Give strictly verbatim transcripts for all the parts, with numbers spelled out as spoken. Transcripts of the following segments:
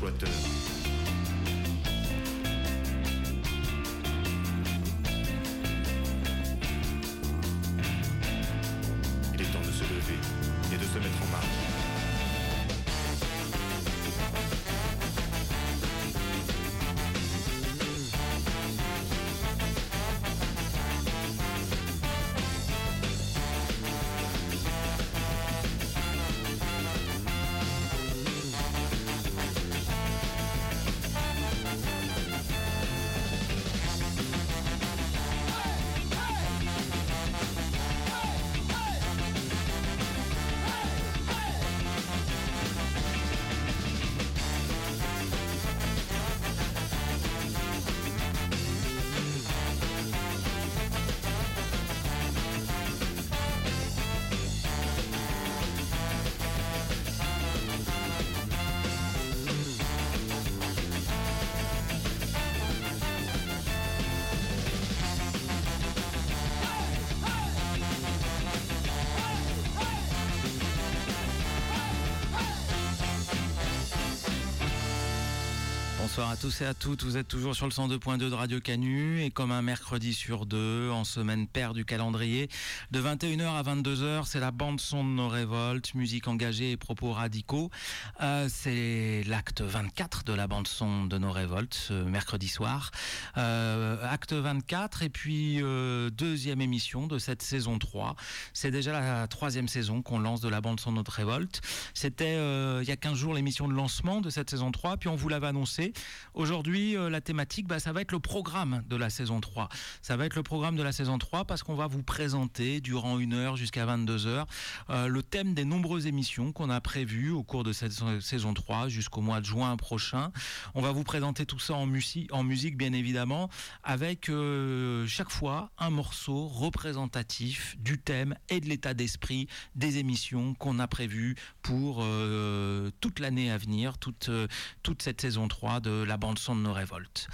squatteurs. Il est temps de se lever et de se mettre en marche. Bonsoir à tous et à toutes, vous êtes toujours sur le cent deux point deux de Radio Canu et comme un mercredi sur deux, en semaine paire du calendrier, de vingt et une heures à vingt-deux heures, c'est la bande-son de nos révoltes, musique engagée et propos radicaux. Euh, c'est l'acte vingt-quatre de la bande-son de nos révoltes, ce mercredi soir. Euh, acte vingt-quatre et puis euh, deuxième émission de cette saison trois. C'est déjà la troisième saison qu'on lance de la bande-son de notre révolte. C'était euh, il y a quinze jours l'émission de lancement de cette saison trois, puis on vous l'avait annoncé. Aujourd'hui, euh, la thématique, bah, ça va être le programme de la saison trois. Ça va être le programme de la saison trois parce qu'on va vous présenter durant une heure jusqu'à vingt-deux heures euh, le thème des nombreuses émissions qu'on a prévues au cours de cette saison trois jusqu'au mois de juin prochain. On va vous présenter tout ça en, musi- en musique, bien évidemment, avec euh, chaque fois un morceau représentatif du thème et de l'état d'esprit des émissions qu'on a prévues pour euh, toute l'année à venir, toute, euh, toute cette saison trois de la bande-son de nos révoltes.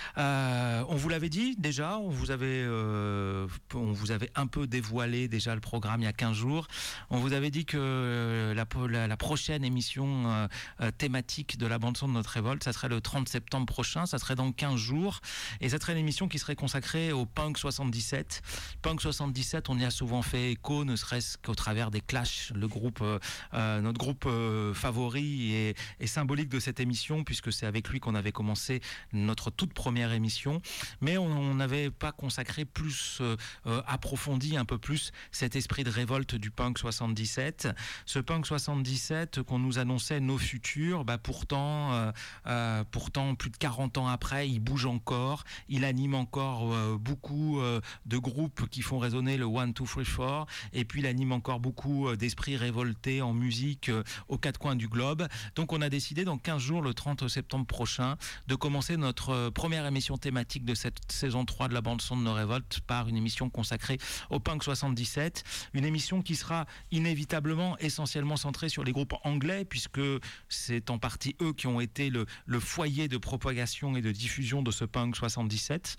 Euh, on vous l'avait dit déjà, on vous avait, euh, on vous avait un peu dévoilé déjà le programme il y a quinze jours. On vous avait dit que la, la, la prochaine émission euh, thématique de la bande-son de notre révolte, ça serait le trente septembre prochain, ça serait dans quinze jours, et ça serait une émission qui serait consacrée au Punk soixante-dix-sept. Punk soixante-dix-sept, on y a souvent fait écho, ne serait-ce qu'au travers des Clash, le groupe, euh, notre groupe euh, favori et, et symbolique de cette émission, puisque c'est avec lui qu'on avait commencé notre toute première émission, mais on n'avait pas consacré plus euh, euh, approfondi un peu plus cet esprit de révolte du Punk soixante-dix-sept. Ce Punk soixante-dix-sept qu'on nous annonçait nos futurs, bah pourtant, euh, euh, pourtant plus de quarante ans après, il bouge encore, il anime encore euh, beaucoup euh, de groupes qui font résonner le one, two, three, four, et puis il anime encore beaucoup euh, d'esprits révoltés en musique euh, aux quatre coins du globe. Donc on a décidé dans quinze jours, le trente septembre prochain, de commencer notre euh, première émission thématique de cette saison trois de la bande-son de nos révoltes par une émission consacrée au Punk soixante-dix-sept. Une émission qui sera inévitablement essentiellement centrée sur les groupes anglais, puisque c'est en partie eux qui ont été le, le foyer de propagation et de diffusion de ce Punk soixante-dix-sept.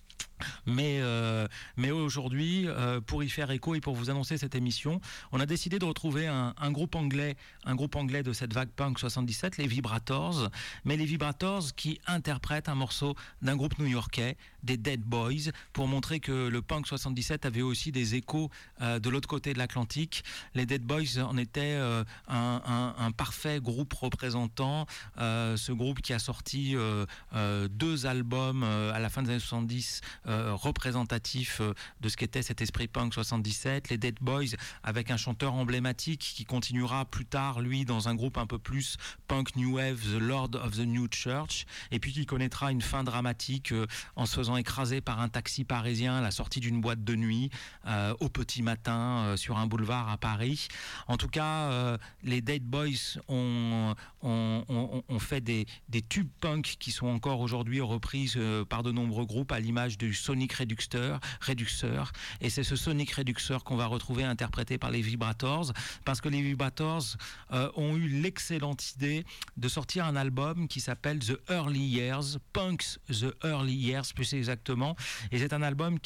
Mais, euh, mais aujourd'hui, euh, pour y faire écho et pour vous annoncer cette émission, on a décidé de retrouver un, un groupe anglais, un groupe anglais de cette vague Punk soixante-dix-sept, les Vibrators, mais les Vibrators qui interprètent un morceau d'un groupe new-yorkais, des Dead Boys, pour montrer que le Punk soixante-dix-sept avait aussi des échos euh, de l'autre côté de l'Atlantique. Les Dead Boys en étaient euh, un, un, un parfait groupe représentant, euh, ce groupe qui a sorti euh, euh, deux albums euh, à la fin des années soixante-dix, Euh, représentatif euh, de ce qu'était cet esprit Punk soixante-dix-sept, les Dead Boys avec un chanteur emblématique qui continuera plus tard lui dans un groupe un peu plus Punk New Wave, The Lord of the New Church, et puis qui connaîtra une fin dramatique euh, en se faisant écraser par un taxi parisien à la sortie d'une boîte de nuit euh, au petit matin euh, sur un boulevard à Paris. En tout cas, euh, les Dead Boys ont, ont, ont, ont fait des, des tubes punk qui sont encore aujourd'hui reprises euh, par de nombreux groupes à l'image du Sonic Reduxer, Reduxer, et c'est ce Sonic Reduxer qu'on va retrouver interprété par les Vibrators, parce que les Vibrators euh, ont eu l'excellente idée de sortir un album qui s'appelle The Early Years, Punks The Early Years plus exactement, et c'est un album qui est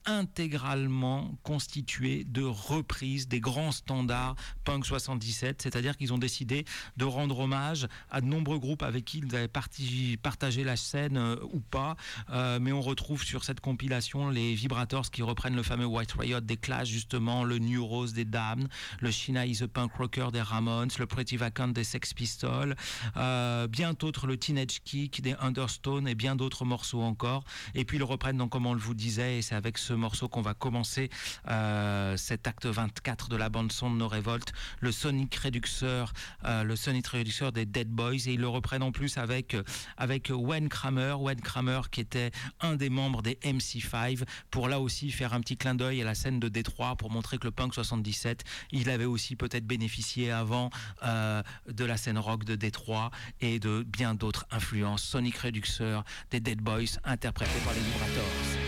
intégralement constitué de reprises des grands standards punk soixante-dix-sept, c'est-à-dire qu'ils ont décidé de rendre hommage à de nombreux groupes avec qui ils avaient parti, partagé la scène euh, ou pas, euh, mais on retrouve sur cette compilation les Vibrators qui reprennent le fameux White Riot des Clash justement, le New Rose des Damned, le Sheena is a Punk Rocker des Ramones, le Pretty Vacant des Sex Pistols, euh, bien d'autres, le Teenage Kick des Understone et bien d'autres morceaux encore. Et puis ils reprennent donc, comme on le vous disait, et c'est avec ce morceau qu'on va commencer euh, cet acte vingt-quatre de la bande son de No Revolt, le Sonic Reduxer, euh, le Sonic Reduxer des Dead Boys, et ils le reprennent en plus avec avec Wayne Kramer, Wayne Kramer qui était un des membres des M C cinq, pour là aussi faire un petit clin d'œil à la scène de Détroit, pour montrer que le punk soixante-dix-sept, il avait aussi peut-être bénéficié avant euh, de la scène rock de Détroit et de bien d'autres influences. Sonic Reduxer des Dead Boys, interprété par les Vibrators.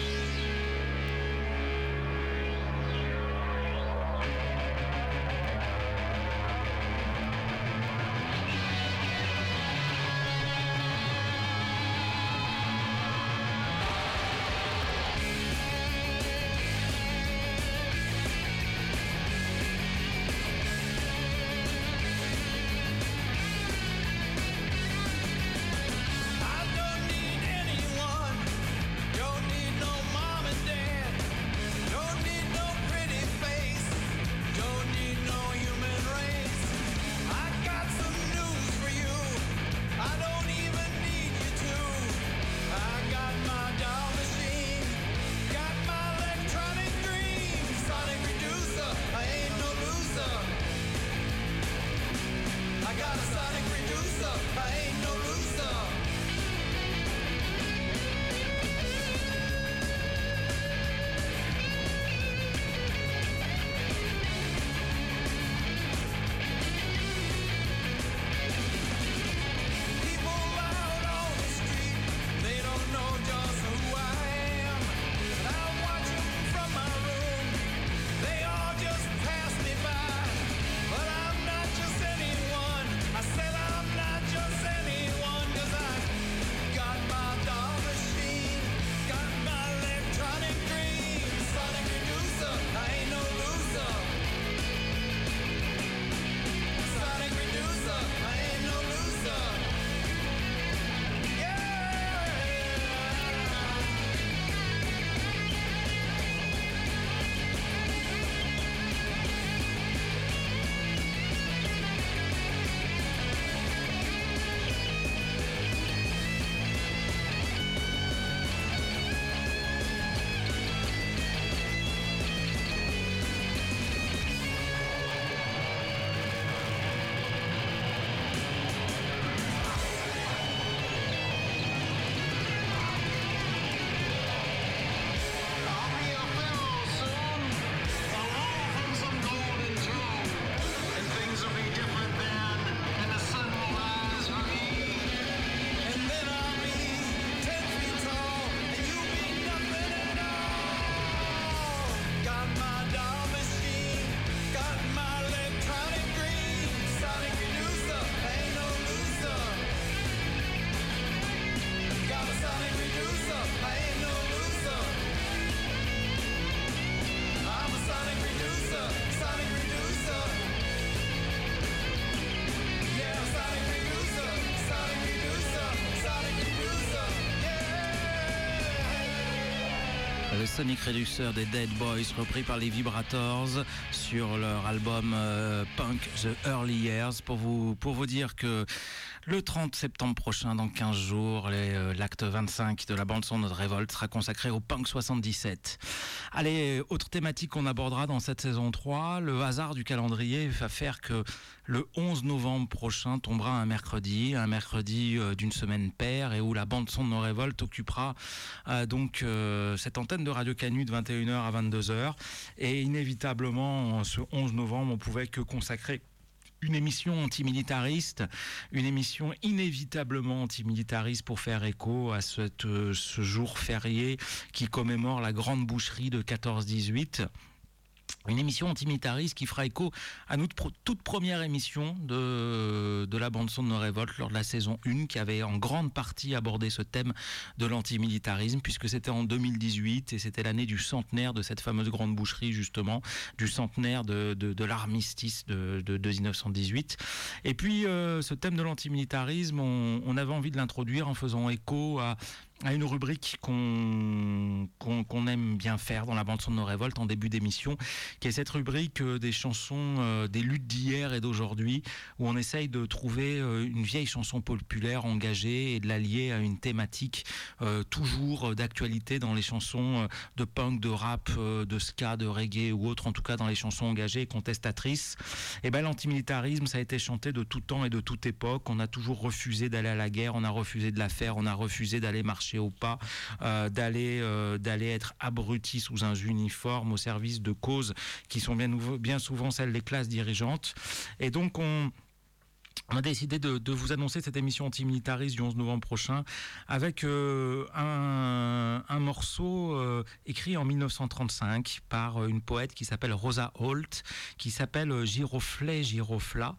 Le Sonic Reduxer des Dead Boys, repris par les Vibrators sur leur album euh, Punk The Early Years, pour vous, pour vous dire que le trente septembre prochain, dans quinze jours, les, euh, l'acte vingt-cinq de la bande-son de Révolte sera consacré au Punk soixante-dix-sept. Allez, autre thématique qu'on abordera dans cette saison trois, le hasard du calendrier va faire que le onze novembre prochain tombera un mercredi, un mercredi euh, d'une semaine paire, et où la bande-son de No Revolt occupera euh, donc euh, cette antenne de Radio Canu de vingt et une heures à vingt-deux heures. Et inévitablement, ce onze novembre, on pouvait que consacrer une émission antimilitariste, une émission inévitablement antimilitariste pour faire écho à cette, ce jour férié qui commémore la grande boucherie de quatorze dix-huit. Une émission antimilitariste qui fera écho à notre pro- toute première émission de, de la bande-son de nos révoltes lors de la saison un, qui avait en grande partie abordé ce thème de l'antimilitarisme, puisque c'était en deux mille dix-huit et c'était l'année du centenaire de cette fameuse grande boucherie, justement, du centenaire de, de, de l'armistice de, de, de dix-neuf cent dix-huit. Et puis, euh, ce thème de l'antimilitarisme, on, on avait envie de l'introduire en faisant écho à à une rubrique qu'on, qu'on, qu'on aime bien faire dans la bande-son de nos révoltes en début d'émission, qui est cette rubrique euh, des chansons, euh, des luttes d'hier et d'aujourd'hui, où on essaye de trouver euh, une vieille chanson populaire engagée et de la lier à une thématique euh, toujours d'actualité dans les chansons euh, de punk, de rap, euh, de ska, de reggae ou autre, en tout cas dans les chansons engagées et contestatrices. Et ben l'antimilitarisme, ça a été chanté de tout temps et de toute époque. On a toujours refusé d'aller à la guerre, on a refusé de la faire, on a refusé d'aller marcher au pas, euh, d'aller euh, d'aller être abruti sous un uniforme au service de causes qui sont bien, nouveau, bien souvent celles des classes dirigeantes. Et donc on On a décidé de, de vous annoncer cette émission antimilitariste du onze novembre prochain avec euh, un, un morceau euh, écrit en mille neuf cent trente-cinq par une poète qui s'appelle Rosa Holt, qui s'appelle Giroflée Girofla.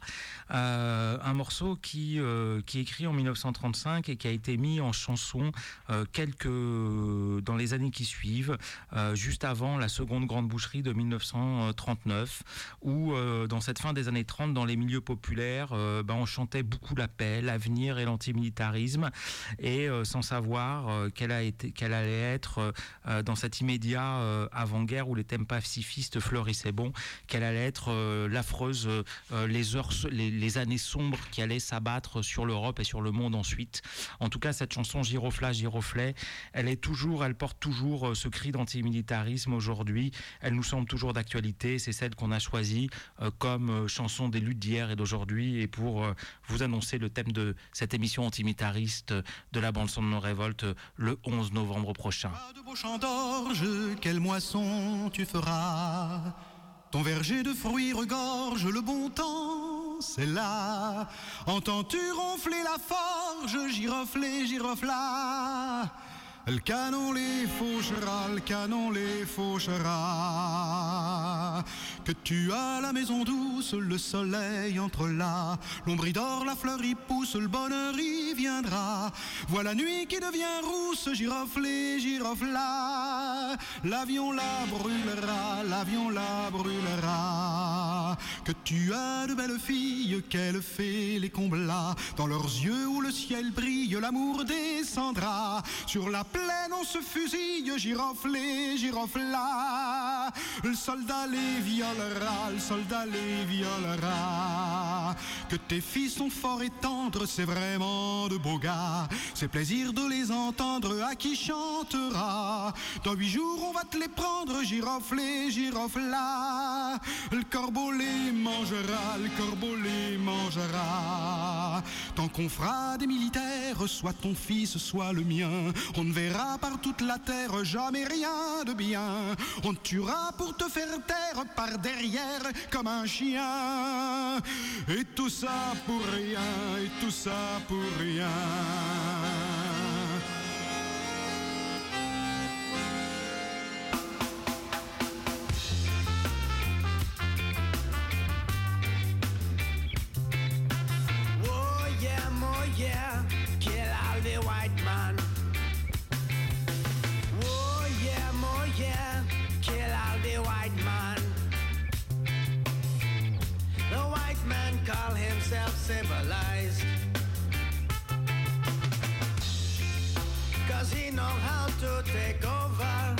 Euh, un morceau qui, euh, qui est écrit en mille neuf cent trente-cinq et qui a été mis en chanson euh, quelques, dans les années qui suivent, euh, juste avant la seconde grande boucherie de mille neuf cent trente-neuf, où euh, dans cette fin des années trente, dans les milieux populaires, euh, ben, on chantait beaucoup la paix, l'avenir et l'antimilitarisme, et euh, sans savoir euh, quelle, a été, quelle allait être euh, dans cet immédiat euh, avant-guerre où les thèmes pacifistes fleurissaient bon, quelle allait être euh, l'affreuse, euh, les heures, les, les années sombres qui allaient s'abattre sur l'Europe et sur le monde ensuite. En tout cas, cette chanson Girofla, Giroflée, elle est toujours, elle porte toujours euh, ce cri d'antimilitarisme aujourd'hui. Elle nous semble toujours d'actualité. C'est celle qu'on a choisie euh, comme euh, chanson des luttes d'hier et d'aujourd'hui, et pour euh, vous annoncer le thème de cette émission antimilitariste de la bande-son de nos révoltes le onze novembre prochain. De beaux champs d'orge, quelle moisson tu feras? Ton verger de fruits regorge, le bon temps, c'est là. Entends-tu ronfler la forge, giroflée, girofla? Le canon les fauchera, le canon les fauchera. Que tu as la maison douce, le soleil entre là. L'ombre y dort, la fleur y pousse, le bonheur y viendra. Voilà la nuit qui devient rousse, giroflée, girofla. L'avion la brûlera, l'avion la brûlera. Que tu as de belles filles, qu'elle fait les combla. Dans leurs yeux où le ciel brille, l'amour descendra. Sur la plaine on se fusille, giroflée, girofla. Le soldat les violera, le soldat les violera. Que tes filles sont forts et tendres, c'est vraiment de beaux gars. C'est plaisir de les entendre, à qui chantera. Dans huit jours on va te les prendre, giroflée, girofla. Le corbeau les mangera, le corbeau les mangera. Tant qu'on fera des militaires, soit ton fils, soit le mien, on ne verra par toute la terre jamais rien de bien. On te tuera pour te faire taire par derrière comme un chien. Et tout ça pour rien, et tout ça pour rien. Civilized, 'cause he know how to take over.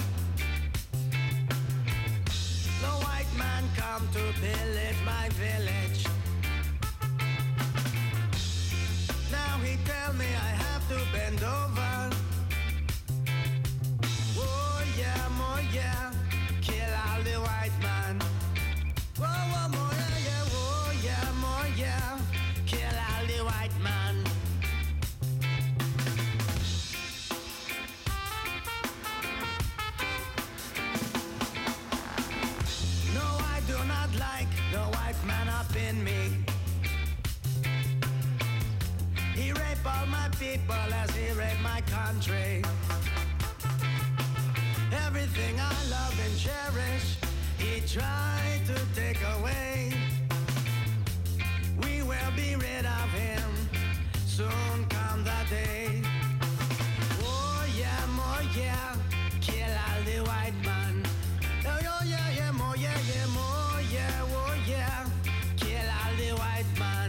The white man come to pillage my village. Now he tell me I have to bend over. Oh yeah, more yeah, kill all the white man. Whoa, whoa, more yeah, yeah, oh yeah, more yeah. Kill all the white man. No, I do not like the white man up in try to take away. We will be rid of him. Soon come the day. Oh yeah, more yeah, kill all the white man. Oh yeah, yeah, yeah, more yeah, yeah, more yeah, oh yeah, kill all the white man.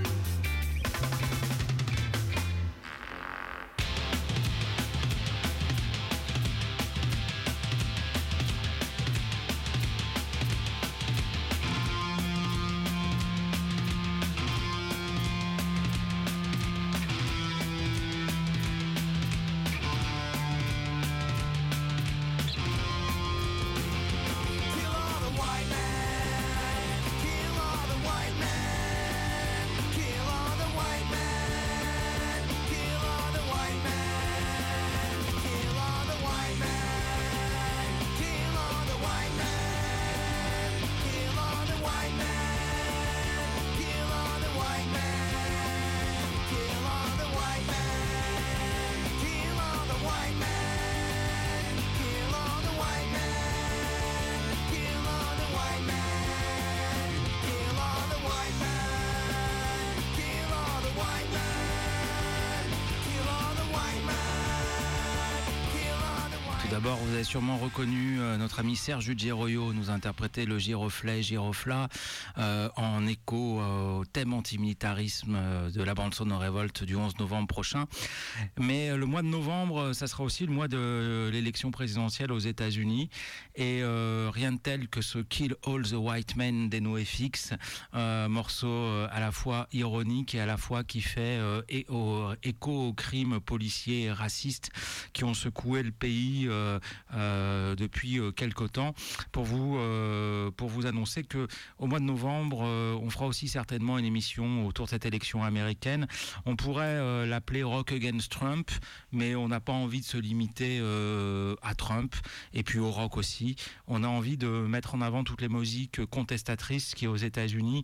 D'abord, vous avez sûrement reconnu euh, notre ami Serge Geroyo nous interpréter le Giroflet, Girofla euh, en écho euh, au thème antimilitarisme euh, de la bande-son de Révolte du onze novembre prochain. Mais euh, le mois de novembre, ça sera aussi le mois de euh, l'élection présidentielle aux États-Unis. Et euh, rien de tel que ce Kill All the White Men des NoFX, euh, morceau euh, à la fois ironique et à la fois qui fait euh, é- au, écho aux crimes policiers et racistes qui ont secoué le pays euh, Euh, depuis euh, quelque temps, pour vous euh, pour vous annoncer que au mois de novembre, euh, on fera aussi certainement une émission autour de cette élection américaine. On pourrait euh, l'appeler Rock Against Trump, mais on n'a pas envie de se limiter euh, à Trump et puis au rock aussi. On a envie de mettre en avant toutes les musiques contestatrices qui aux États-Unis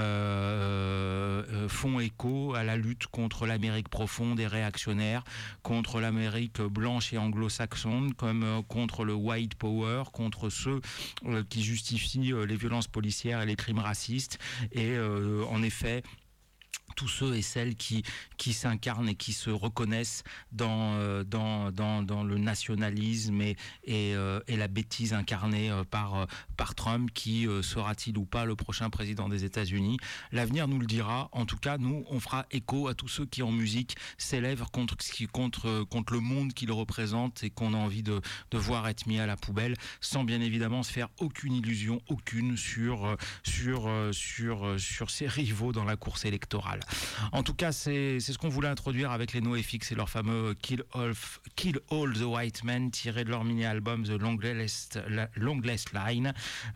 euh, euh, font écho à la lutte contre l'Amérique profonde et réactionnaire, contre l'Amérique blanche et anglo-saxonne, comme contre le white power, contre ceux euh, qui justifient euh, les violences policières et les crimes racistes. Et euh, en effet, tous ceux et celles qui, qui s'incarnent et qui se reconnaissent dans, euh, dans, dans, dans le nationalisme et, et, euh, et la bêtise incarnée euh, par, euh, par Trump, qui euh, sera-t-il ou pas le prochain président des États-Unis. L'avenir nous le dira. En tout cas, nous, on fera écho à tous ceux qui, en musique, s'élèvent contre, contre, contre le monde qu'ils représentent et qu'on a envie de, de voir être mis à la poubelle, sans bien évidemment se faire aucune illusion, aucune, sur, sur, sur, sur ses rivaux dans la course électorale. En tout cas, c'est, c'est ce qu'on voulait introduire avec les NoFX et leur fameux Kill All, Kill All the White Men, tiré de leur mini-album The Longest, Longest Line,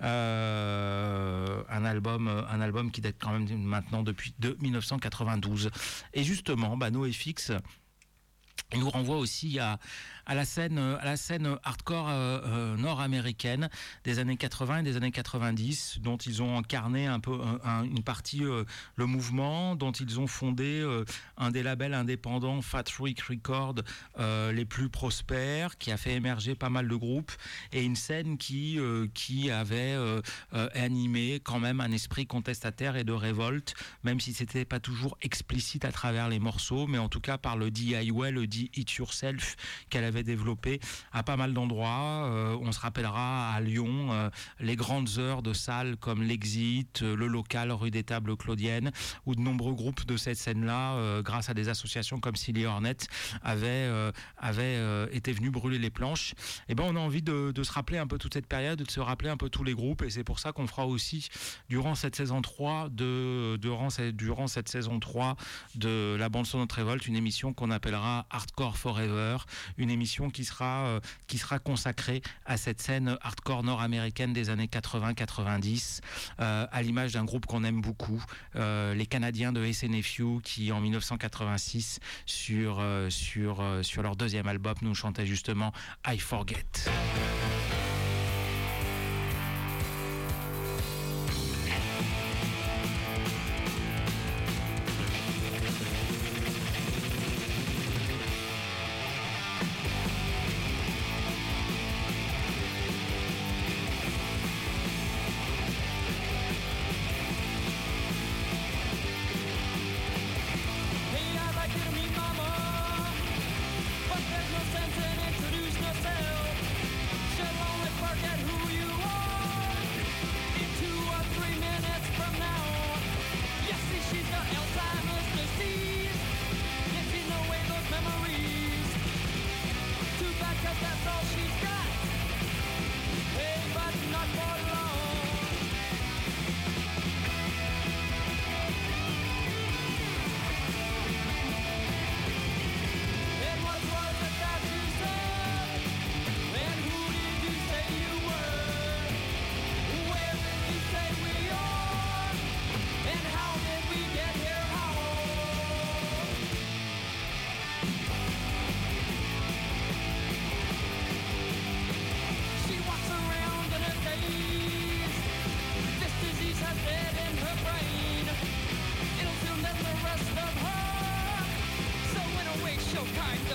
euh, un album, un album qui date quand même maintenant depuis de dix-neuf cent quatre-vingt-douze. Et justement, bah, NoFX nous renvoie aussi à, à la scène, à la scène hardcore euh, euh, nord-américaine des années quatre-vingts et des années quatre-vingt-dix, dont ils ont incarné un peu un, une partie euh, le mouvement, dont ils ont fondé euh, un des labels indépendants Fat Freak Records euh, les plus prospères, qui a fait émerger pas mal de groupes, et une scène qui euh, qui avait euh, euh, animé quand même un esprit contestataire et de révolte, même si c'était pas toujours explicite à travers les morceaux, mais en tout cas par le D I Y, le D It Yourself qu'elle avait développé à pas mal d'endroits. Euh, on se rappellera à Lyon euh, les grandes heures de salles comme l'Exit, euh, le Local rue des Tables Claudiennes, où de nombreux groupes de cette scène-là, euh, grâce à des associations comme Silly Hornet, avaient, euh, avaient euh, été venus brûler les planches. Et ben on a envie de, de se rappeler un peu toute cette période, de se rappeler un peu tous les groupes, et c'est pour ça qu'on fera aussi durant cette saison trois de durant cette, durant cette saison trois de la bande son de notre révolte, une émission qu'on appellera Hardcore Forever, une émission qui sera, euh, qui sera consacrée à cette scène hardcore nord-américaine des années quatre-vingts quatre-vingt-dix, euh, à l'image d'un groupe qu'on aime beaucoup, euh, les Canadiens de Ace and Nephew, qui en dix-neuf cent quatre-vingt-six, sur, euh, sur, euh, sur leur deuxième album, nous chantaient justement I Forget.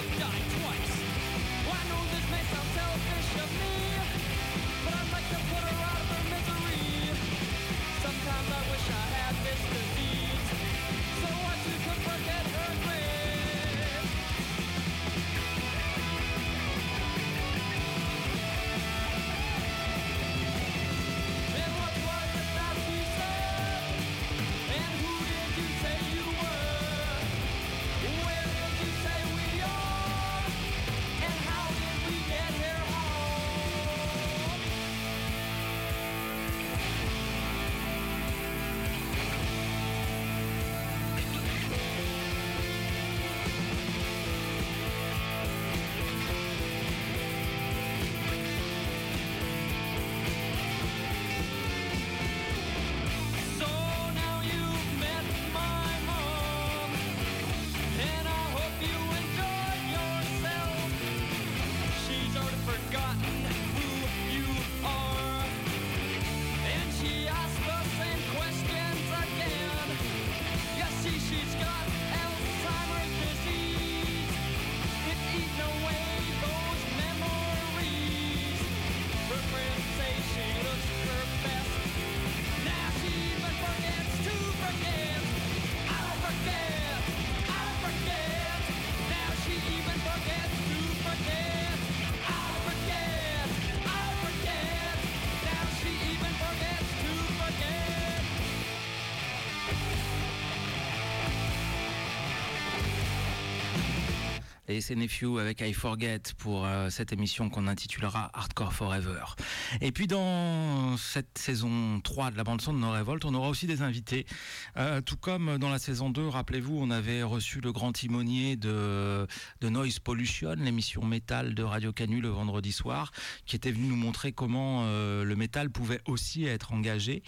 Et c'est Nephew avec I Forget pour euh, cette émission qu'on intitulera Hardcore Forever. Et puis dans cette saison trois de la bande-son de No Revolt, on aura aussi des invités. Euh, tout comme dans la saison deux, rappelez-vous, on avait reçu le grand timonier de, de Noise Pollution, l'émission métal de Radio Canu le vendredi soir, qui était venu nous montrer comment euh, le métal pouvait aussi être engagé.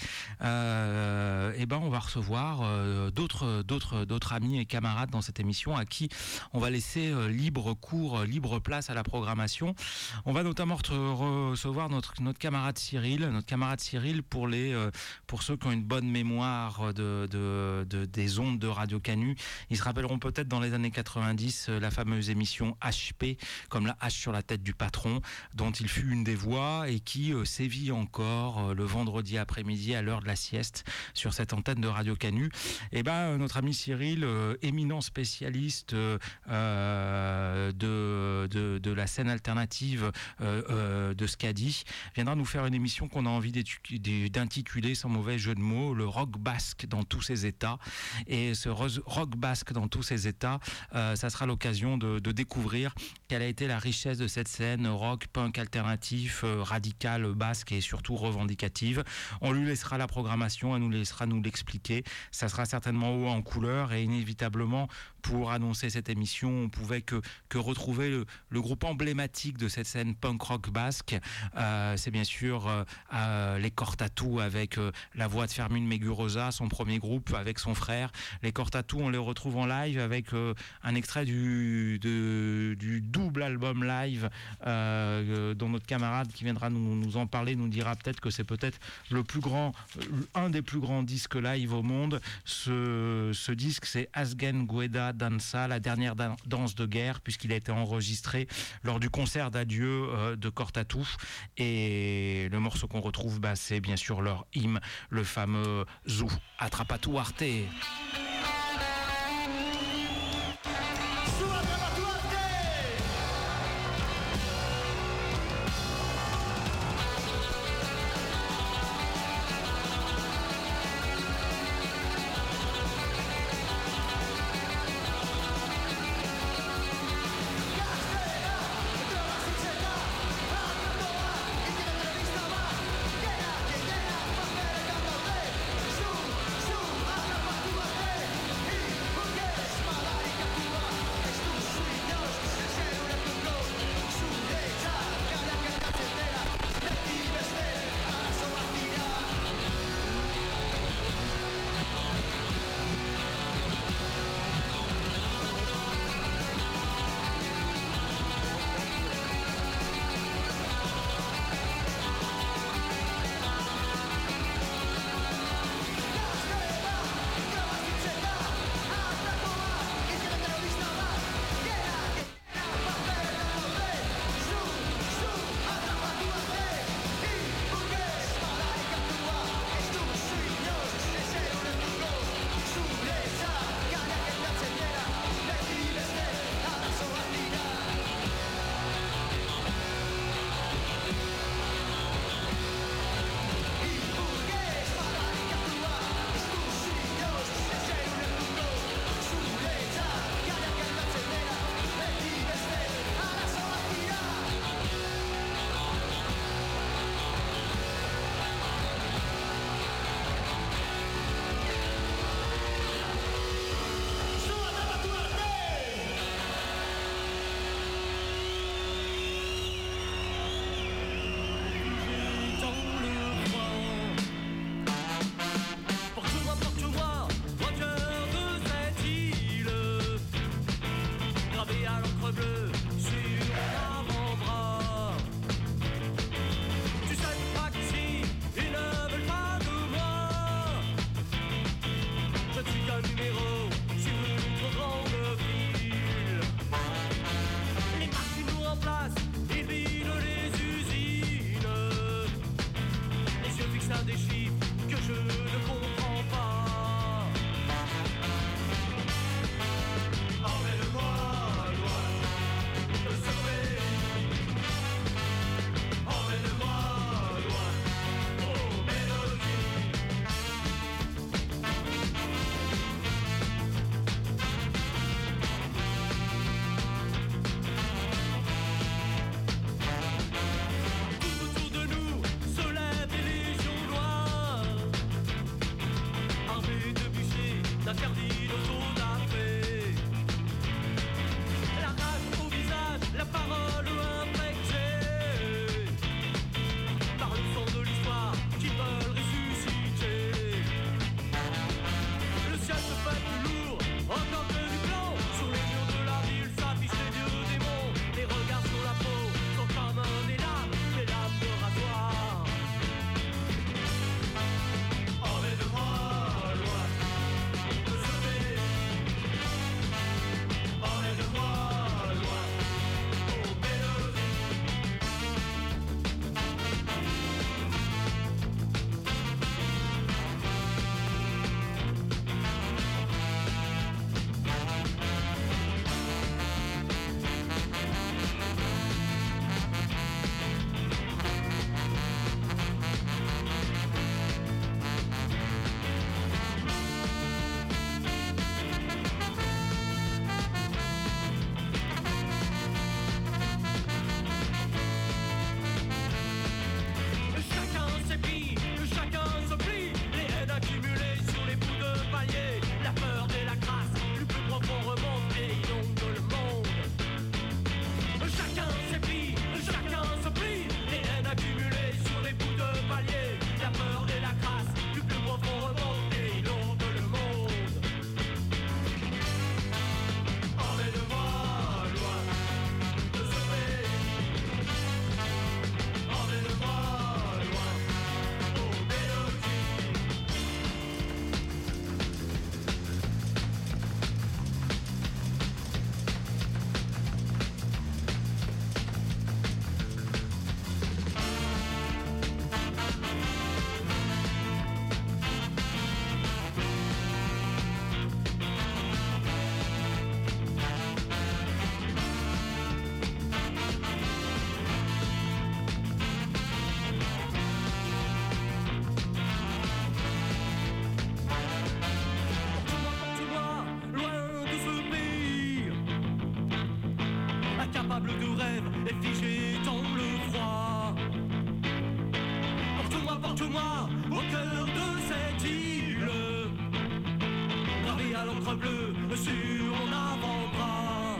Euh, et ben on va recevoir euh, d'autres, d'autres, d'autres amis et camarades dans cette émission à qui on va laisser euh, libre cours, libre place à la programmation. On va notamment recevoir notre, notre camarade Cyril, notre camarade Cyril pour les, euh, pour ceux qui ont une bonne mémoire de, de, de, des ondes de Radio Canu. Ils se rappelleront peut-être dans les années quatre-vingt-dix la fameuse émission H P, comme la hache sur la tête du patron, dont il fut une des voix et qui euh, sévit encore euh, le vendredi après-midi à l'heure de la sieste sur cette antenne de Radio Canu. Et ben notre ami Cyril, euh, éminent spécialiste euh, de, de, de la scène alternative euh, euh, de Skadi, viendra nous faire une émission qu'on a envie d'intituler, sans mauvais jeu de mots, le rock basque dans tous ses états. Et ce rock basque dans tous ses états, euh, ça sera l'occasion de, de découvrir quelle a été la richesse de cette scène rock, punk alternatif, euh, radical, basque et surtout revendicative. On lui laissera la programmation, elle nous laissera nous l'expliquer. Ça sera certainement haut en couleur et inévitablement, pour annoncer cette émission, on pouvait que, que retrouver le, le groupe emblématique de cette scène punk rock basque. Euh, c'est bien sûr euh, euh, les Cortatou avec euh, la voix de Fermín Muguruza, son premier groupe avec son frère. Les Cortatou, on les retrouve en live avec euh, un extrait du, de, du double album live euh, dont notre camarade qui viendra nous, nous en parler nous dira peut-être que c'est peut-être le plus grand, un des plus grands disques live au monde. Ce, ce disque, c'est Azgen Gueda Danza, la dernière danse de guerre, puisqu'il a été enregistré lors du concert d'adieu euh, de Cortatou. Et le morceau qu'on retrouve, bah, c'est bien sûr leur hymne, le fameux Zou Atrapatu Arte. Su, su, atrapatu arte. incapable de rêve et figé dans le froid. Porte-moi, porte-moi au cœur de cette île, gravé à l'encre bleue sur mon avant-bras.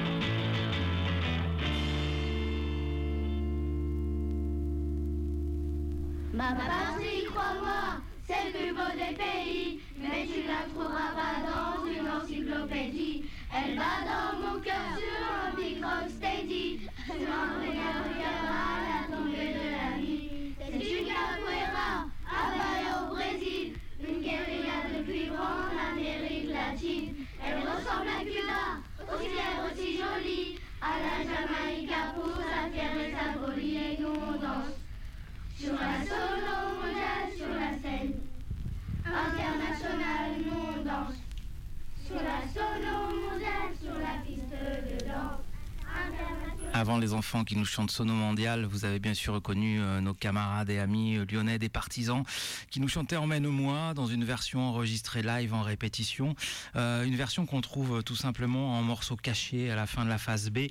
Ma patrie, crois-moi, c'est le plus beau des pays, mais tu la trouveras pas dans une encyclopédie. Elle va dans mon cœur sur un big rock steady, sur un regard à la tombée de la nuit. C'est une capoeira à Bahia au Brésil, une guérilla de cuivre en Amérique latine. Elle ressemble à Cuba, aussi lèvres aussi jolie, à la Jamaïca pour sa fière et sa folie. Et nous on danse sur la solo mondiale, sur la scène internationale, nous on danse sur la solo mondiale, sur la piste de danse. Avant les enfants qui nous chantent Sono Mondial, vous avez bien sûr reconnu euh, nos camarades et amis euh, lyonnais des Partisans qui nous chantaient Emmène-moi dans une version enregistrée live en répétition, euh, une version qu'on trouve euh, tout simplement en morceaux cachés à la fin de la phase B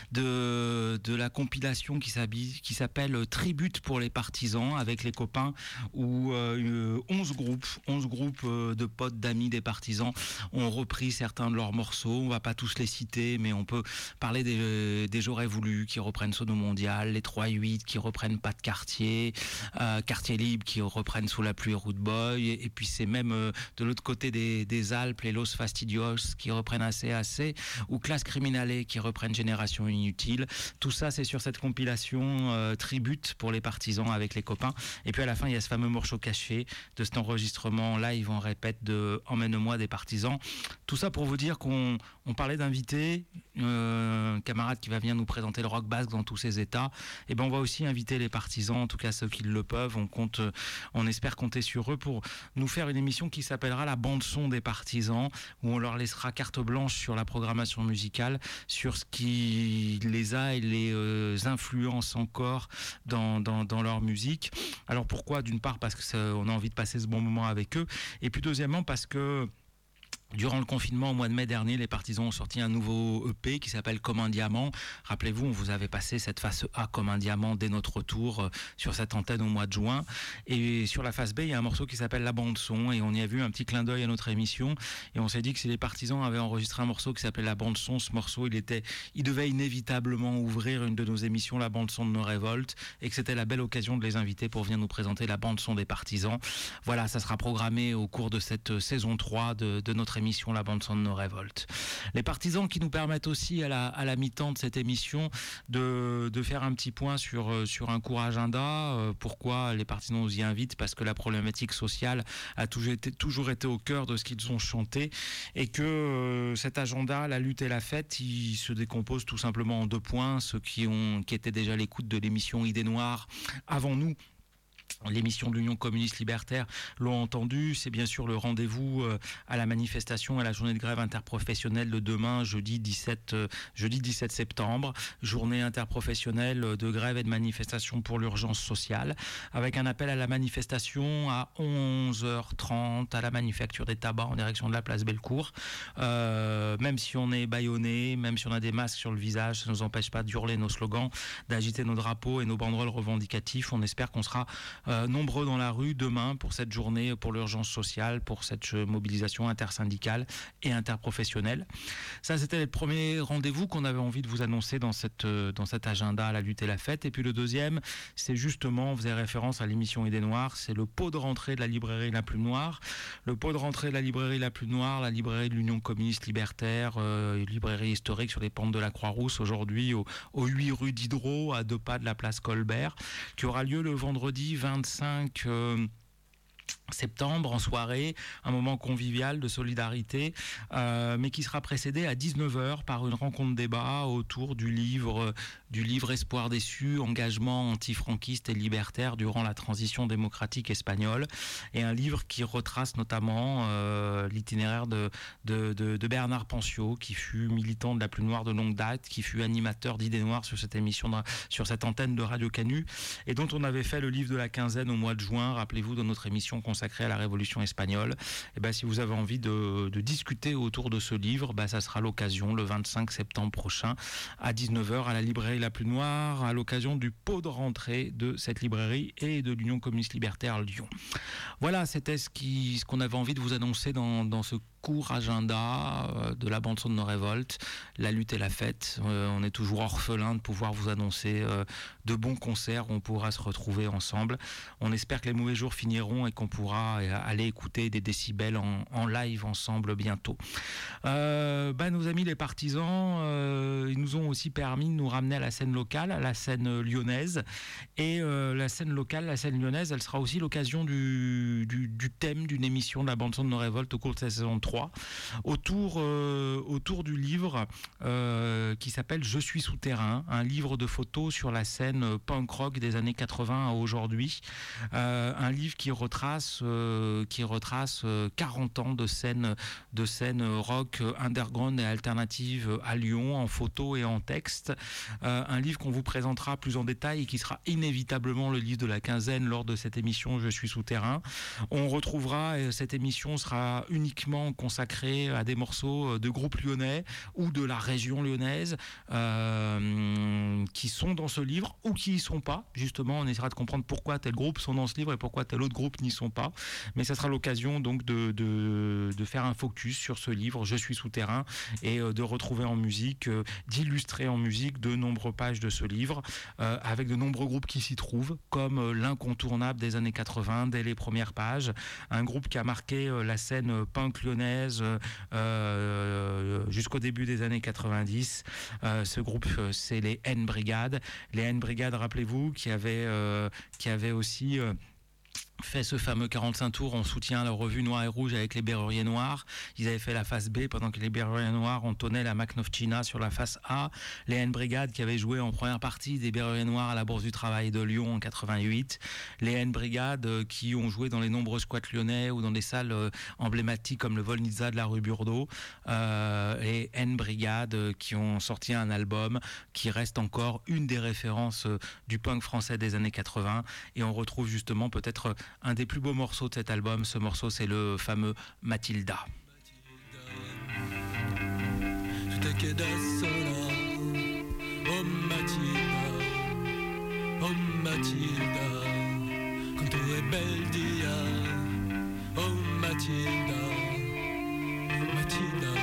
de, de la compilation qui, qui s'appelle Tribute pour les Partisans avec les copains où euh, onze groupes, onze groupes euh, de potes, d'amis des Partisans ont repris certains de leurs morceaux. On va pas tous les citer, mais on peut parler des des J'aurais voulu qui reprennent Sono Mondial, les trois huit qui reprennent Pas de quartier, euh, Quartier Libre qui reprennent Sous la pluie et Root Boy, et, et puis c'est même euh, de l'autre côté des, des Alpes, les Los Fastidios qui reprennent A C A C, ou Classe Criminale qui reprennent Génération Inutile. Tout ça c'est sur cette compilation euh, Tribute pour les Partisans avec les copains. Et puis à la fin il y a ce fameux morceau caché de cet enregistrement live en répète de Emmène-moi des Partisans. Tout ça pour vous dire qu'on on parlait d'invités, euh, camarade qui va venir nous présenter le rock basque dans tous ses états. Et ben on va aussi inviter les partisans, en tout cas ceux qui le peuvent. On compte, on espère compter sur eux pour nous faire une émission qui s'appellera la bande son des partisans, où on leur laissera carte blanche sur la programmation musicale, sur ce qui les a et les euh, influence encore dans, dans, dans leur musique. Alors pourquoi ? D'une part parce que ça, on a envie de passer ce bon moment avec eux, et puis deuxièmement parce que durant le confinement, au mois de mai dernier, les Partisans ont sorti un nouveau E P qui s'appelle Comme un diamant. Rappelez-vous, on vous avait passé cette face A comme un diamant dès notre retour euh, sur cette antenne au mois de juin. Et sur la face B, il y a un morceau qui s'appelle La Bande Son. Et on y a vu un petit clin d'œil à notre émission. Et on s'est dit que si les Partisans avaient enregistré un morceau qui s'appelait La Bande Son, ce morceau, il, était, il devait inévitablement ouvrir une de nos émissions, La Bande Son de nos révoltes. Et que c'était la belle occasion de les inviter pour venir nous présenter La Bande Son des Partisans. Voilà, ça sera programmé au cours de cette saison trois de, de notre émission. émission La bande son de nos révoltes. Les partisans qui nous permettent aussi à la, à la mi-temps de cette émission de, de faire un petit point sur, sur un court agenda. Euh, pourquoi les partisans nous y invitent ? Parce que la problématique sociale a toujours été, toujours été au cœur de ce qu'ils ont chanté et que euh, cet agenda, la lutte et la fête, il se décompose tout simplement en deux points. Ceux qui, ont, qui étaient déjà à l'écoute de l'émission Idées Noires avant nous, l'émission de l'Union communiste libertaire, l'ont entendu. C'est bien sûr le rendez-vous à la manifestation, à la journée de grève interprofessionnelle de demain, jeudi dix-sept, jeudi dix-sept septembre, journée interprofessionnelle de grève et de manifestation pour l'urgence sociale, avec un appel à la manifestation à onze heures trente à la Manufacture des Tabacs en direction de la place Bellecour. Euh, même si on est bâillonné, même si on a des masques sur le visage, ça ne nous empêche pas d'hurler nos slogans, d'agiter nos drapeaux et nos banderoles revendicatifs. On espère qu'on sera Euh, nombreux dans la rue demain pour cette journée, pour l'urgence sociale, pour cette mobilisation intersyndicale et interprofessionnelle. Ça, c'était le premier rendez-vous qu'on avait envie de vous annoncer dans, cette, dans cet agenda, la lutte et la fête. Et puis le deuxième, c'est justement, on faisait référence à l'émission Idées Noires, c'est le pot de rentrée de la librairie La Plume Noire. Le pot de rentrée de la librairie La Plume Noire, la librairie de l'Union communiste libertaire, euh, une librairie historique sur les pentes de la Croix-Rousse, aujourd'hui au, au huit rue Diderot, à deux pas de la place Colbert, qui aura lieu le vendredi vingt-cinq euh, septembre en soirée, un moment convivial de solidarité, euh, mais qui sera précédé à dix-neuf heures par une rencontre débat autour du livre, du livre Espoir déçu, engagement antifranquiste et libertaire durant la transition démocratique espagnole, et un livre qui retrace notamment euh, l'itinéraire de, de, de, de Bernard Pancio, qui fut militant de la Plume Noire de longue date, qui fut animateur d'Idées Noires sur cette émission, de, sur cette antenne de Radio Canu, et dont on avait fait le livre de la quinzaine au mois de juin, rappelez-vous, de notre émission qu'on consacré à la Révolution espagnole. Et ben, si vous avez envie de, de discuter autour de ce livre, ben, ça sera l'occasion le vingt-cinq septembre prochain à dix-neuf heures à la librairie La Pluie Noire, à l'occasion du pot de rentrée de cette librairie et de l'Union communiste libertaire Lyon. Voilà, c'était ce, qui, ce qu'on avait envie de vous annoncer dans, dans ce court agenda euh, de la bande-son de nos révoltes. La lutte et la fête. Euh, on est toujours orphelin de pouvoir vous annoncer euh, de bons concerts où on pourra se retrouver ensemble. On espère que les mauvais jours finiront et qu'on pourra euh, aller écouter des décibels en, en live ensemble bientôt. Euh, bah, nos amis les partisans, euh, ils nous ont aussi permis de nous ramener à la scène locale, à la scène lyonnaise. Et euh, la scène locale, la scène lyonnaise, elle sera aussi l'occasion du, du, du thème d'une émission de la bande-son de nos révoltes au cours de sa saison trois. Autour, euh, autour du livre euh, qui s'appelle Je suis souterrain, un livre de photos sur la scène punk rock des années quatre-vingts à aujourd'hui. Euh, un livre qui retrace, euh, qui retrace euh, quarante ans de scène, de scène rock underground et alternative à Lyon, en photos et en texte. Euh, un livre qu'on vous présentera plus en détail et qui sera inévitablement le livre de la quinzaine lors de cette émission Je suis souterrain. On retrouvera, et cette émission sera uniquement consacré à des morceaux de groupes lyonnais ou de la région lyonnaise euh, qui sont dans ce livre ou qui y sont pas. Justement, on essaiera de comprendre pourquoi tel groupe sont dans ce livre et pourquoi tel autre groupe n'y sont pas. Mais ça sera l'occasion donc de, de, de faire un focus sur ce livre Je suis souterrain et de retrouver en musique, d'illustrer en musique de nombreuses pages de ce livre euh, avec de nombreux groupes qui s'y trouvent, comme l'incontournable des années quatre-vingts dès les premières pages, un groupe qui a marqué la scène punk lyonnaise Euh, jusqu'au début des années quatre-vingt-dix. Euh, ce groupe, c'est les N Brigade. Les N Brigade, rappelez-vous, qui avaient, euh, qui avaient aussi... Euh, fait ce fameux quarante-cinq tours en soutien à la revue Noir et Rouge avec les Berruriers Noirs. Ils avaient fait la face B pendant que les Berruriers Noirs entonnaient la Macnovchina sur la face A. Les N Brigade qui avaient joué en première partie des Berruriers Noirs à la Bourse du Travail de Lyon en quatre-vingt-huit. Les N Brigade qui ont joué dans les nombreux squats lyonnais ou dans des salles emblématiques comme le Volnitsa de la rue Burdeau. Euh, les N Brigade qui ont sorti un album qui reste encore une des références du punk français des années quatre-vingts. Et on retrouve justement peut-être un des plus beaux morceaux de cet album. Ce morceau, c'est le fameux Matilda. Matilda, oh Matilda, oh Matilda, quand tu es belle dia, oh Matilda, Matilda.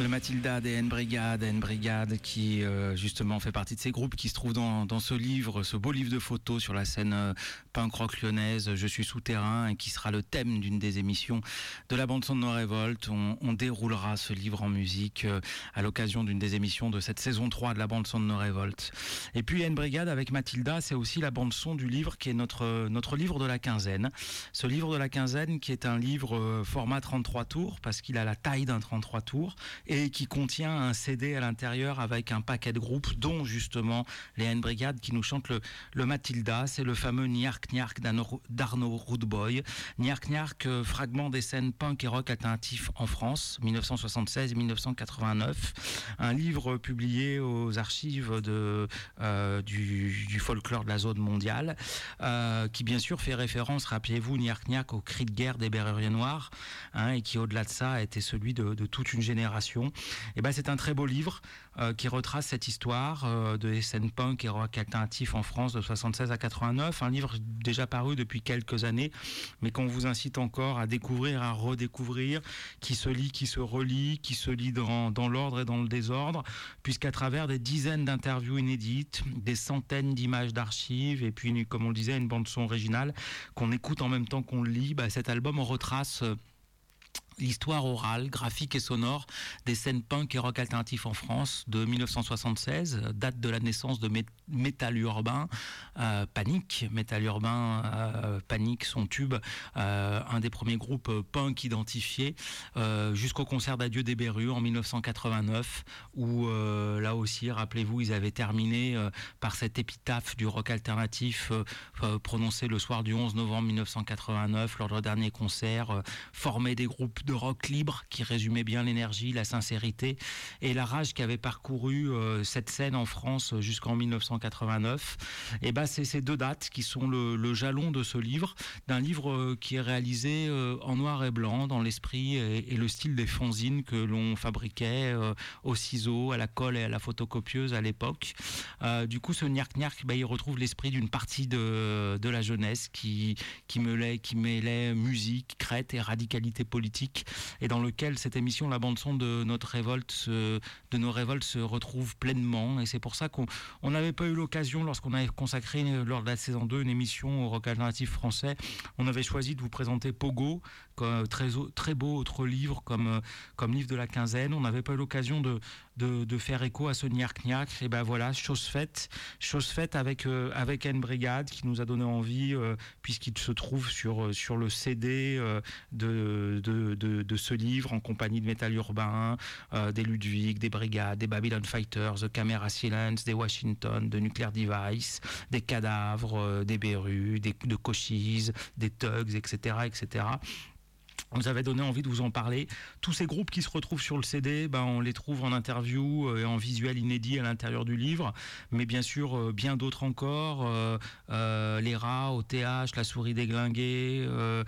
Le Matilda des N Brigade, N Brigade qui euh, justement fait partie de ces groupes qui se trouvent dans, dans ce livre, ce beau livre de photos sur la scène euh, punk rock lyonnaise, Je suis souterrain, et qui sera le thème d'une des émissions de la bande son de No Revolt. On, on déroulera ce livre en musique euh, à l'occasion d'une des émissions de cette saison trois de la bande son de No Revolt. Et puis N Brigade avec Matilda, c'est aussi la bande son du livre qui est notre, notre livre de la quinzaine. Ce livre de la quinzaine qui est un livre euh, format trente-trois tours parce qu'il a la taille d'un trente-trois tours et qui contient un C D à l'intérieur avec un paquet de groupes, dont justement les N Brigade qui nous chantent le, le Matilda. C'est le fameux Niark Niark d'Arnaud Rootboy. Niark Niark, euh, fragment des scènes punk et rock alternatif en France, dix-neuf cent soixante-seize à dix-neuf cent quatre-vingt-neuf. Un livre publié aux archives de, euh, du, du folklore de la zone mondiale, euh, qui bien sûr fait référence, rappelez-vous, Niark Niark, au cri de guerre des Béruriers Noirs, hein, et qui au-delà de ça a été celui de, de toute une génération. Et ben c'est un très beau livre euh, qui retrace cette histoire euh, de scène punk et rock alternatif en France de soixante-seize à quatre-vingt-neuf. Un livre déjà paru depuis quelques années, mais qu'on vous incite encore à découvrir, à redécouvrir, qui se lit, qui se relit, qui se lit dans, dans l'ordre et dans le désordre, puisqu'à travers des dizaines d'interviews inédites, des centaines d'images d'archives, et puis, comme on le disait, une bande-son originale qu'on écoute en même temps qu'on le lit, bah, cet album retrace euh, l'histoire orale, graphique et sonore des scènes punk et rock alternatif en France de dix-neuf cent soixante-seize, date de la naissance de Mé- Métal Urbain, euh, Panique, Métal Urbain, euh, Panique, son tube, euh, un des premiers groupes punk identifiés, euh, jusqu'au concert d'adieu des Bérus en dix-neuf cent quatre-vingt-neuf, où euh, là aussi, rappelez-vous, ils avaient terminé euh, par cette épitaphe du rock alternatif euh, euh, prononcée le soir du onze novembre dix-neuf cent quatre-vingt-neuf, lors de leur dernier concert, euh, formé des groupes de rock libre qui résumait bien l'énergie, la sincérité et la rage qui avait parcouru euh, cette scène en France jusqu'en dix-neuf cent quatre-vingt-neuf. Et ben c'est ces deux dates qui sont le, le jalon de ce livre, d'un livre euh, qui est réalisé euh, en noir et blanc dans l'esprit et, et le style des fanzines que l'on fabriquait euh, au ciseau, à la colle et à la photocopieuse à l'époque. Euh, du coup, ce Niark Niark, ben, il retrouve l'esprit d'une partie de, de la jeunesse qui, qui mêlait, qui mêlait musique, crête et radicalité politique, et dans lequel cette émission, la bande son de notre révolte, se, de nos révoltes se retrouve pleinement. Et c'est pour ça qu'on n'avait pas eu l'occasion, lorsqu'on avait consacré lors de la saison deux une émission au rock alternatif français, on avait choisi de vous présenter Pogo, comme très, très beau autre livre comme, comme livre de la quinzaine. On n'avait pas eu l'occasion de, de, de faire écho à ce Niark Niark. Et ben voilà, chose faite, chose faite avec, euh, avec N Brigade, qui nous a donné envie, euh, puisqu'il se trouve sur, sur le C D euh, de, de, de, de ce livre, en compagnie de Métal Urbain, euh, des Ludwig, des Brigades, des Babylon Fighters, de Camera Silence, des Washington, de Nuclear Device, des Cadavres, euh, des Bérus, des, de Cochise, des Tugs, et cetera, et cetera. On nous avait donné envie de vous en parler. Tous ces groupes qui se retrouvent sur le C D, ben, on les trouve en interview et en visuel inédit à l'intérieur du livre, mais bien sûr bien d'autres encore, euh, euh, les Rats, O T H, La Souris déglinguée, euh,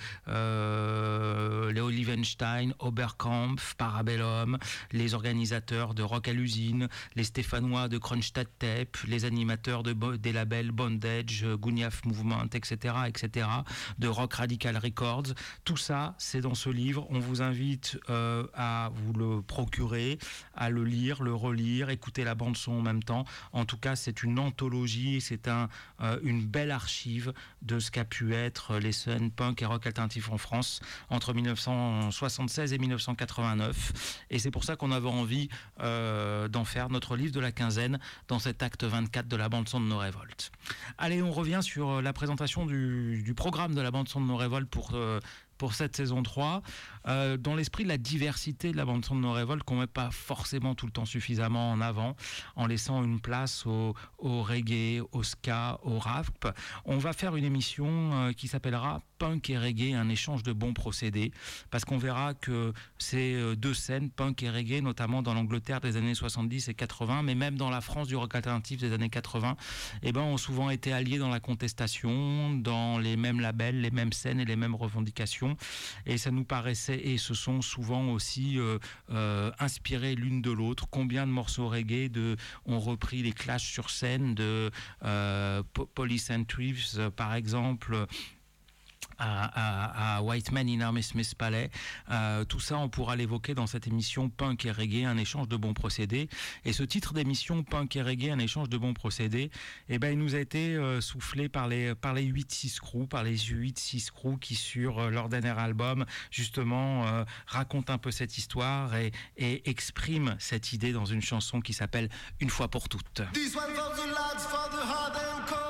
euh, les Olivenstein, Oberkampf, Parabellum, les organisateurs de Rock à l'usine, les Stéphanois de Kronstadt Tape, les animateurs de bo- des labels Bondage, Gunyaf Movement, et cetera, et cetera, de Rock Radical Records. Tout ça, c'est dans ce livre. On vous invite euh, à vous le procurer, à le lire, le relire, écouter la bande son en même temps. En tout cas, c'est une anthologie, c'est un, euh, une belle archive de ce qu'a pu être les scènes punk et rock alternatif en France entre dix-neuf cent soixante-seize et dix-neuf cent quatre-vingt-neuf. Et c'est pour ça qu'on avait envie euh, d'en faire notre livre de la quinzaine dans cet acte vingt-quatre de la bande son de No Revolt. Allez, on revient sur la présentation du, du programme de la bande son de No Revolt pour euh, pour cette saison trois, euh, dans l'esprit de la diversité de la bande-son de No Revolt, qu'on ne met pas forcément tout le temps suffisamment en avant, en laissant une place au, au reggae, au ska, au rap. On va faire une émission euh, qui s'appellera Punk et Reggae, un échange de bons procédés, parce qu'on verra que ces deux scènes, punk et reggae, notamment dans l'Angleterre des années soixante-dix et quatre-vingts, mais même dans la France du rock alternatif des années quatre-vingts, eh ben, ont souvent été alliés dans la contestation, dans les mêmes labels, les mêmes scènes et les mêmes revendications. Et ça nous paraissait, et ce sont souvent aussi euh, euh, inspirés l'une de l'autre. Combien de morceaux reggae de, ont repris les clashs sur scène de euh, Police and Thieves, par exemple, à, à, à White Man in Hammersmith Palais. Euh, tout ça, on pourra l'évoquer dans cette émission Punk et Reggae, un échange de bons procédés. Et ce titre d'émission Punk et Reggae, un échange de bons procédés, eh ben, il nous a été euh, soufflé par les par les huit six crews, par les huit six crews qui sur euh, leur dernier album justement euh, racontent un peu cette histoire et, et expriment cette idée dans une chanson qui s'appelle Une fois pour toutes. This one for the lads, for the hard and cold.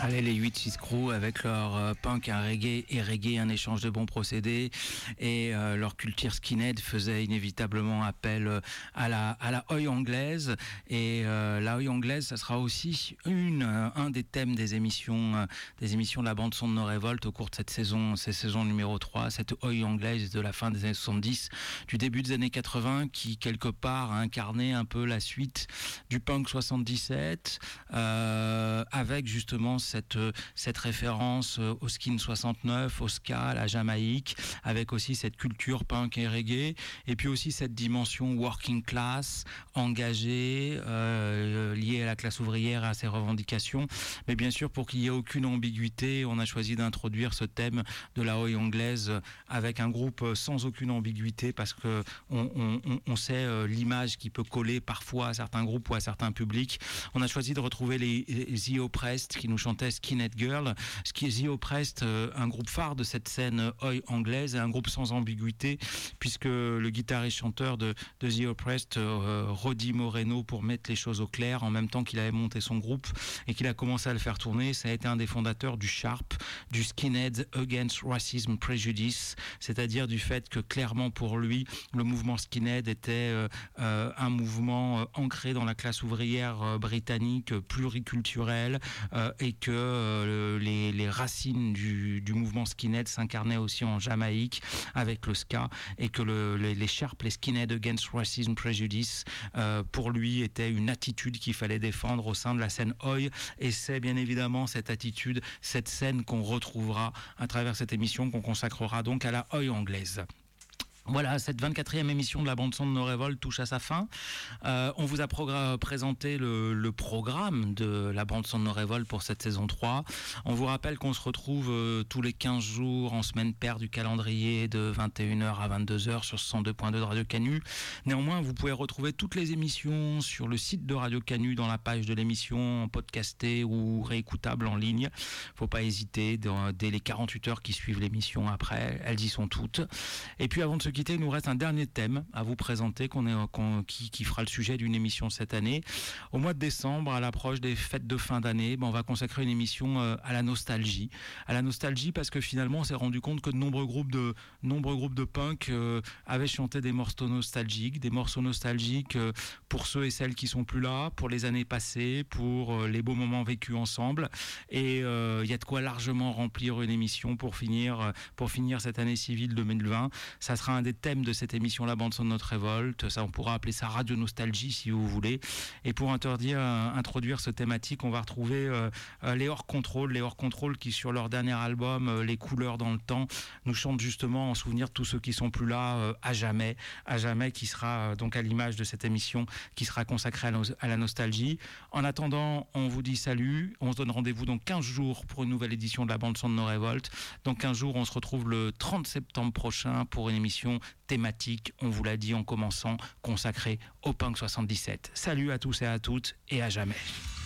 Allez, les huit six Crew avec leur euh, punk, un reggae et reggae, un échange de bons procédés, et euh, leur culture skinhead faisait inévitablement appel euh, à la à la oi anglaise, et euh, la oi anglaise, ça sera aussi une euh, un des thèmes des émissions euh, des émissions de la bande son de nos révoltes au cours de cette saison, cette saison numéro trois, cette oi anglaise de la fin des années soixante-dix, du début des années quatre-vingts, qui quelque part a incarné un peu la suite du punk soixante-dix-sept, euh, avec justement cette, cette référence au skin soixante-neuf, au ska, à la Jamaïque, avec aussi cette culture punk et reggae, et puis aussi cette dimension working class, engagée, euh, liée à la classe ouvrière et à ses revendications. Mais bien sûr, pour qu'il n'y ait aucune ambiguïté, on a choisi d'introduire ce thème de la oi anglaise avec un groupe sans aucune ambiguïté, parce que on, on, on sait l'image qui peut coller parfois à certains groupes ou à certains publics. On a choisi de retrouver les, les The Oppressed qui nous chantaient Skinhead Girl, ce qui est The Oppressed, un groupe phare de cette scène oi anglaise, et un groupe sans ambiguïté, puisque le guitariste chanteur de, de The Oppressed, euh, Roddy Moreno, pour mettre les choses au clair, en même temps qu'il avait monté son groupe et qu'il a commencé à le faire tourner, ça a été un des fondateurs du SHARP, du Skinheads Against Racism Prejudice, c'est-à-dire du fait que clairement pour lui, le mouvement skinhead était euh, euh, un mouvement euh, ancré dans la classe ouvrière euh, britannique, euh, pluriculturelle, euh, et que euh, les, les racines du, du mouvement skinhead s'incarnaient aussi en Jamaïque avec le ska, et que le, les, les SHARP, les Skinhead Against Racism Prejudice, euh, pour lui était une attitude qu'il fallait défendre au sein de la scène oi, et c'est bien évidemment cette attitude, cette scène qu'on retrouvera à travers cette émission qu'on consacrera donc à la oi anglaise. Voilà, cette vingt-quatrième émission de la bande-son de nos révoltes touche à sa fin. Euh, on vous a progr- présenté le, le programme de la bande-son de nos révoltes pour cette saison trois. On vous rappelle qu'on se retrouve euh, tous les quinze jours en semaine paire du calendrier de vingt et une heures à vingt-deux heures sur cent deux point deux de Radio Canu. Néanmoins, vous pouvez retrouver toutes les émissions sur le site de Radio Canu, dans la page de l'émission, podcastée ou réécoutable en ligne. Faut pas hésiter, dans, dès les quarante-huit heures qui suivent l'émission après, elles y sont toutes. Et puis avant de se quitter, il nous reste un dernier thème à vous présenter qu'on est, qu'on, qui, qui fera le sujet d'une émission cette année. Au mois de décembre, à l'approche des fêtes de fin d'année, ben on va consacrer une émission euh, à la nostalgie. À la nostalgie parce que finalement, on s'est rendu compte que de nombreux groupes de, nombreux groupes de punk euh, avaient chanté des morceaux nostalgiques, des morceaux nostalgiques euh, pour ceux et celles qui sont plus là, pour les années passées, pour euh, les beaux moments vécus ensemble. Et il euh, y a de quoi largement remplir une émission pour finir, pour finir cette année civile deux mille vingt. Ça sera un des thèmes de cette émission, la bande son de notre révolte. Ça, on pourra appeler ça Radio Nostalgie si vous voulez. Et pour introduire, euh, introduire ce thématique, on va retrouver euh, euh, les Hors Control, les Hors Control qui sur leur dernier album, euh, Les Couleurs dans le temps, nous chantent justement en souvenir de tous ceux qui sont plus là euh, à jamais, à jamais, qui sera euh, donc à l'image de cette émission qui sera consacrée à, nos, à la nostalgie. En attendant, on vous dit salut. On se donne rendez-vous dans quinze jours pour une nouvelle édition de la bande son de nos révoltes. Dans quinze jours, on se retrouve le trente septembre prochain pour une émission thématique, on vous l'a dit en commençant, consacrée au punk soixante-dix-sept. Salut à tous et à toutes, et à jamais.